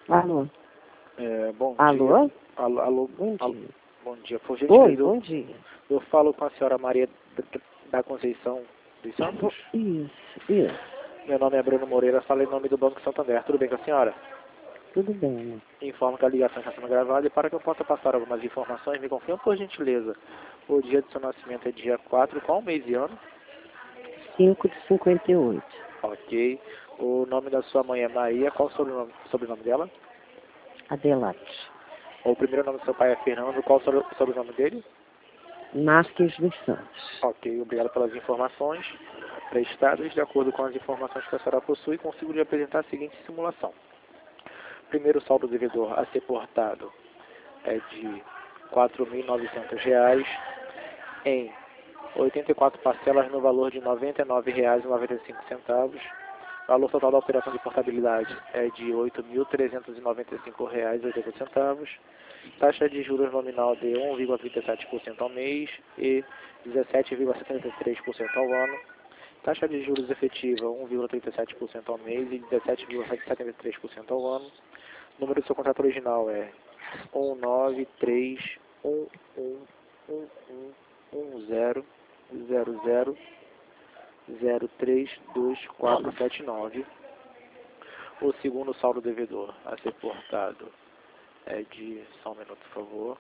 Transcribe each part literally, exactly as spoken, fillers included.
Alô? É, bom Alô? dia. Alô, alô, Bom alô, dia. bom dia. Por Oi, gentileza, bom eu, dia. eu falo com a senhora Maria da da Conceição dos Santos. Isso, isso. Meu nome é Bruno Moreira, falo em nome do Banco Santander. Tudo bem com a senhora? Tudo bem, né? Informo que a ligação está sendo gravada e para que eu possa passar algumas informações, me confirma por gentileza. O dia do seu nascimento é dia quatro, qual mês e ano? cinco de cinquenta e oito. Ok. O nome da sua mãe é Maria, qual o sobrenome, sobrenome dela? Adelante. O primeiro nome do seu pai é Fernando, qual o sobre- sobrenome dele? Marques dos Santos. Ok, obrigado pelas informações prestadas. De acordo com as informações que a senhora possui, consigo lhe apresentar a seguinte simulação. Primeiro saldo devedor a ser portado é de quatro mil e novecentos reais em oitenta e quatro parcelas no valor de noventa e nove reais e noventa e cinco centavos. O valor total da operação de portabilidade é de oito mil trezentos e noventa e cinco reais e oitenta centavos. Taxa de juros nominal de um vírgula trinta e sete por cento ao mês e dezessete vírgula setenta e três por cento ao ano. Taxa de juros efetiva um vírgula trinta e sete por cento ao mês e dezessete vírgula setenta e três por cento ao ano. O número do seu contrato original é um nove três um um um um um zero zero zero zero três dois quatro sete nove. O segundo saldo devedor a ser portado é de, só um minuto por favor,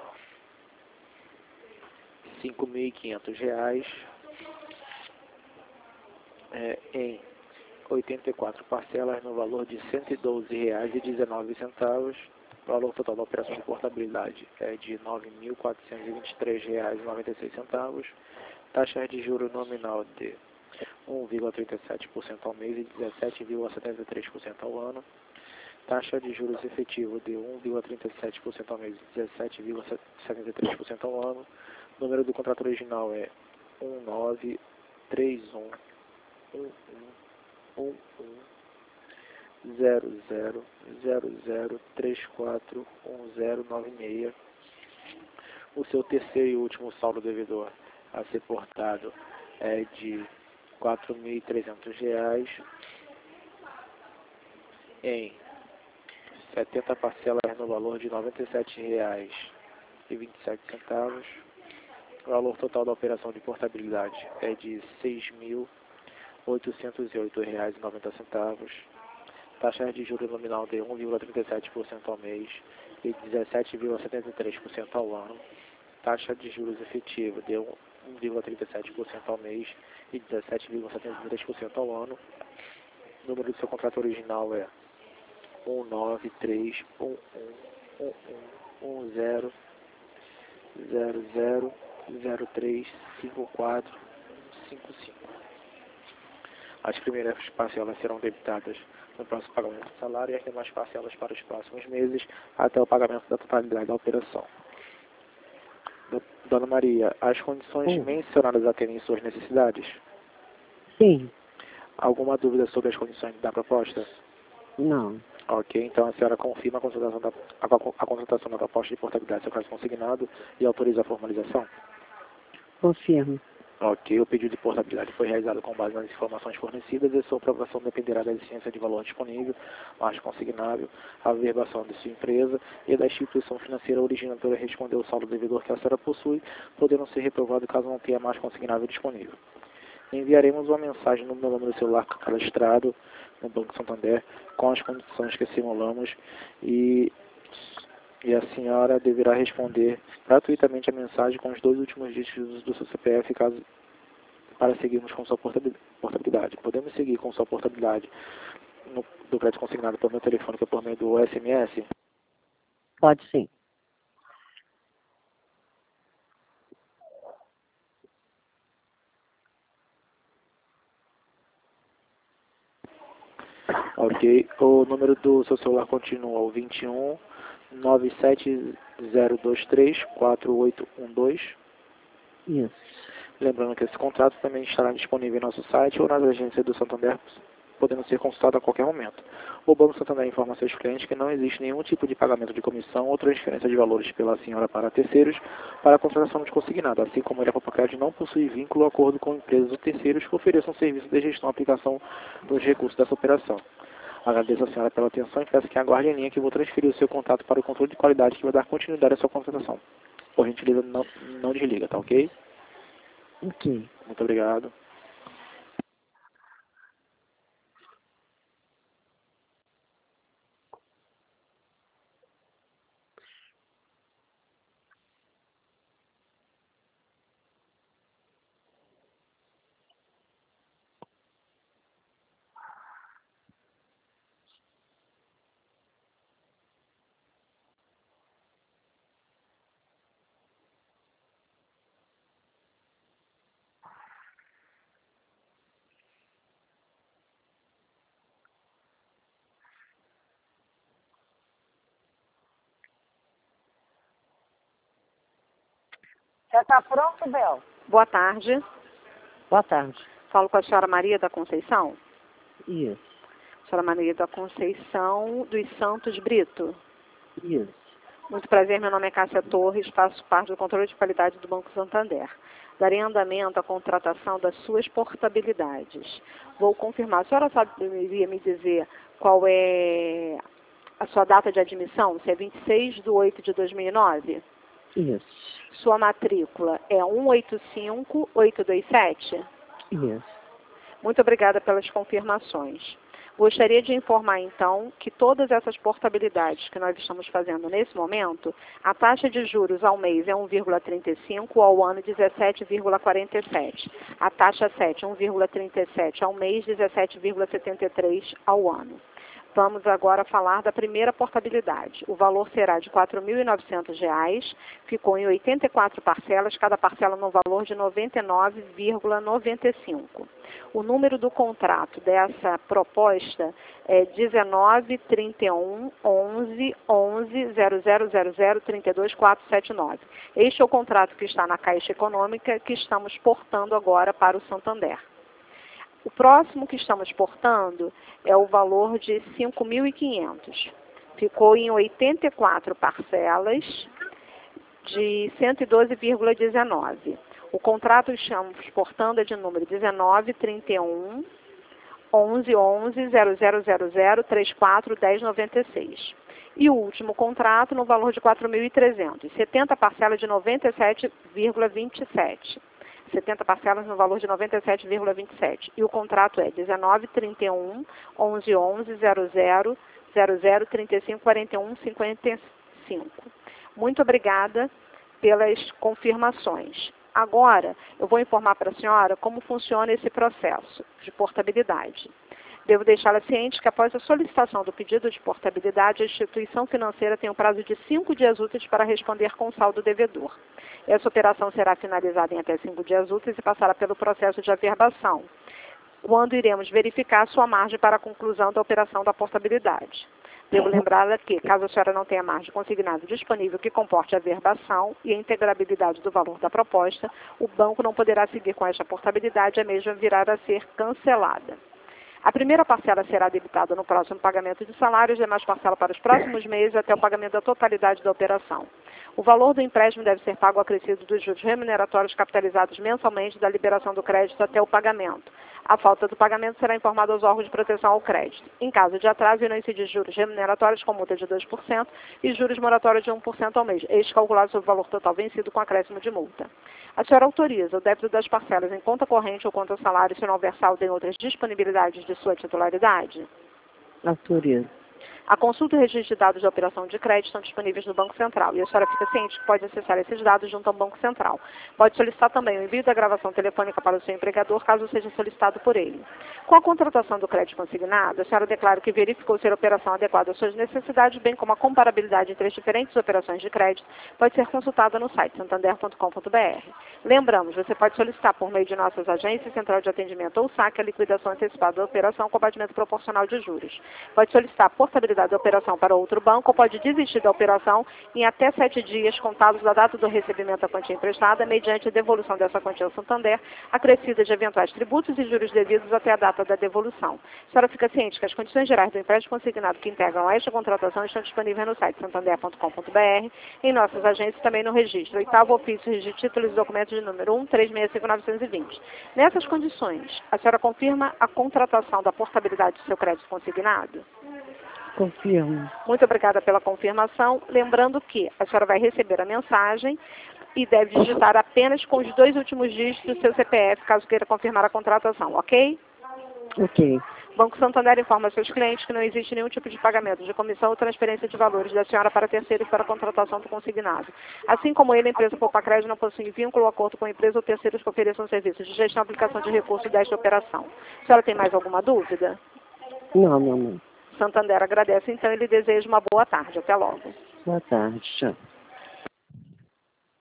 cinco mil e quinhentos reais é, em oitenta e quatro parcelas no valor de cento e doze reais e dezenove centavos. O valor total da operação de portabilidade é de nove mil quatrocentos e vinte e três reais e noventa e seis centavos. Taxa de juros nominal de um vírgula trinta e sete por cento ao mês e dezessete vírgula setenta e três por cento ao ano. Taxa de juros efetivo de um vírgula trinta e sete por cento ao mês e dezessete vírgula setenta e três por cento ao ano. O número do contrato original é um nove três um um um um um zero zero zero zero três quatro um zero nove seis. O seu terceiro e último saldo devedor a ser portado é de quatro mil e trezentos reais em setenta parcelas no valor de noventa e sete reais e vinte e sete centavos. O valor total da operação de portabilidade é de seis mil oitocentos e oito reais e noventa centavos. Taxa de juros nominal de um vírgula trinta e sete por cento ao mês e dezessete vírgula setenta e três por cento ao ano. Taxa de juros efetiva de um vírgula trinta e sete por cento ao mês e dezessete vírgula setenta e três por cento ao ano. O número do seu contrato original é um nove três um um um um um zero zero zero zero três cinco quatro cinco cinco. As primeiras parcelas serão debitadas no próximo pagamento do salário e as demais parcelas para os próximos meses até o pagamento da totalidade da operação. Dona Maria, as condições Oi. mencionadas atendem suas necessidades? Sim. Alguma dúvida sobre as condições da proposta? Não. Ok, então a senhora confirma a consultação da, a, a consultação da proposta de portabilidade do seu caso consignado e autoriza a formalização? Confirmo. Ok, o pedido de portabilidade foi realizado com base nas informações fornecidas e sua aprovação dependerá da existência de valor disponível, margem consignável, a averbação de sua empresa e da instituição financeira originadora responder o saldo devedor que a senhora possui, podendo ser reprovado caso não tenha margem consignável disponível. Enviaremos uma mensagem no meu número de celular cadastrado no Banco Santander com as condições que simulamos e, e a senhora deverá responder gratuitamente a mensagem com os dois últimos dígitos do seu C P F caso, para seguirmos com sua portabilidade. Podemos seguir com sua portabilidade no, do crédito consignado por meu telefone ou por meio do S M S? Pode sim. Ok. O número do seu celular continua o vinte e um nove sete zero dois três quatro oito um dois. Isso. Lembrando que esse contrato também estará disponível em nosso site ou nas agências do Santander, podendo ser consultado a qualquer momento. O Banco Santander informa a seus clientes que não existe nenhum tipo de pagamento de comissão ou transferência de valores pela senhora para terceiros para a contratação de consignado, assim como ele a Papocred não possui vínculo ou acordo com empresas ou terceiros que ofereçam serviço de gestão e aplicação dos recursos dessa operação. Agradeço a senhora pela atenção e peço que aguarde em linha que vou transferir o seu contato para o controle de qualidade que vai dar continuidade à sua contratação. Por gentileza, não, não desliga, tá ok? Ok. Muito obrigado. Já está pronto, Bel? Boa tarde. Boa tarde. Falo com a senhora Maria da Conceição. Isso. Senhora Maria da Conceição dos Santos Brito. Isso. Muito prazer, meu nome é Cássia Torres, faço parte do controle de qualidade do Banco Santander. Darei andamento à contratação das suas portabilidades. Vou confirmar. A senhora saberia me dizer qual é a sua data de admissão? Se é vinte e seis de oito de dois mil e nove? Isso. Sua matrícula é um oito cinco oito dois sete? Isso. Muito obrigada pelas confirmações. Gostaria de informar, então, que todas essas portabilidades que nós estamos fazendo nesse momento, a taxa de juros ao mês é um vírgula trinta e cinco, ao ano dezessete vírgula quarenta e sete. A taxa sete, um vírgula trinta e sete ao mês, dezessete vírgula setenta e três ao ano. Vamos agora falar da primeira portabilidade. O valor será de quatro mil e novecentos reais, ficou em oitenta e quatro parcelas, cada parcela no valor de noventa e nove vírgula noventa e cinco. O número do contrato dessa proposta é dezenove, trinta e um, onze, onze, zero zero zero zero, trinta e dois, quatrocentos e setenta e nove. Este é o contrato que está na Caixa Econômica que estamos portando agora para o Santander. O próximo que estamos portando é o valor de cinco mil e quinhentos. Ficou em oitenta e quatro parcelas de cento e doze vírgula dezenove. O contrato que estamos portando é de número dezenove, trinta e um, onze, onze, zero zero zero zero, trinta e quatro, dez, noventa e seis. E o último contrato no valor de quatro mil e trezentos. setenta parcelas de noventa e sete vírgula vinte e sete. setenta parcelas no valor de noventa e sete vírgula vinte e sete. E o contrato é dezenove, trinta e um, onze, onze, zero zero, zero zero, trinta e cinco, quarenta e um, cinquenta e cinco. Muito obrigada pelas confirmações. Agora, eu vou informar para a senhora como funciona esse processo de portabilidade. Devo deixá-la ciente que após a solicitação do pedido de portabilidade, a instituição financeira tem um prazo de cinco dias úteis para responder com o saldo devedor. Essa operação será finalizada em até cinco dias úteis e passará pelo processo de averbação, quando iremos verificar sua margem para a conclusão da operação da portabilidade. Devo lembrá-la que, caso a senhora não tenha margem consignada disponível que comporte a averbação e a integrabilidade do valor da proposta, o banco não poderá seguir com esta portabilidade, a mesma virá a ser cancelada. A primeira parcela será debitada no próximo pagamento de salário, as demais parcelas para os próximos meses até o pagamento da totalidade da operação. O valor do empréstimo deve ser pago acrescido dos juros remuneratórios capitalizados mensalmente da liberação do crédito até o pagamento. A falta do pagamento será informada aos órgãos de proteção ao crédito. Em caso de atraso, irão incidir juros remuneratórios com multa de dois por cento e juros moratórios de um por cento ao mês, estes calculados sobre o valor total vencido com acréscimo de multa. A senhora autoriza o débito das parcelas em conta corrente ou conta salário se não houver saldo em outras disponibilidades de sua titularidade? Autoriza. A consulta e o registro de dados da operação de crédito estão disponíveis no Banco Central e a senhora fica ciente que pode acessar esses dados junto ao Banco Central. Pode solicitar também o envio da gravação telefônica para o seu empregador, caso seja solicitado por ele. Com a contratação do crédito consignado, a senhora declara que verificou ser a operação adequada às suas necessidades, bem como a comparabilidade entre as diferentes operações de crédito, pode ser consultada no site santander ponto com ponto br. Lembramos, você pode solicitar por meio de nossas agências, central de atendimento ou saque a liquidação antecipada da operação com abatimento proporcional de juros. Pode solicitar portabilidade portabilidade da operação para outro banco ou pode desistir da operação em até sete dias contados da data do recebimento da quantia emprestada, mediante a devolução dessa quantia ao Santander, acrescida de eventuais tributos e juros devidos até a data da devolução. A senhora fica ciente que as condições gerais do empréstimo consignado que integram esta contratação estão disponíveis no site santander ponto com ponto br, em nossas agências e também no registro. Oitavo ofício de títulos e documentos de número um três seis cinco nove dois zero. Nessas condições, a senhora confirma a contratação da portabilidade do seu crédito consignado? Confirmo. Muito obrigada pela confirmação. Lembrando que a senhora vai receber a mensagem e deve digitar apenas com os dois últimos dígitos do seu C P F, caso queira confirmar a contratação, ok? Ok. Banco Santander informa seus clientes que não existe nenhum tipo de pagamento de comissão ou transferência de valores da senhora para terceiros para a contratação do consignado. Assim como ele, a empresa Poupa Crédito não possui vínculo ou acordo com a empresa ou terceiros que ofereçam serviços de gestão e aplicação de recursos desta operação. A senhora tem mais alguma dúvida? Não, não, não. Santander agradece, então, e lhe deseja uma boa tarde. Até logo. Boa tarde. Tchau.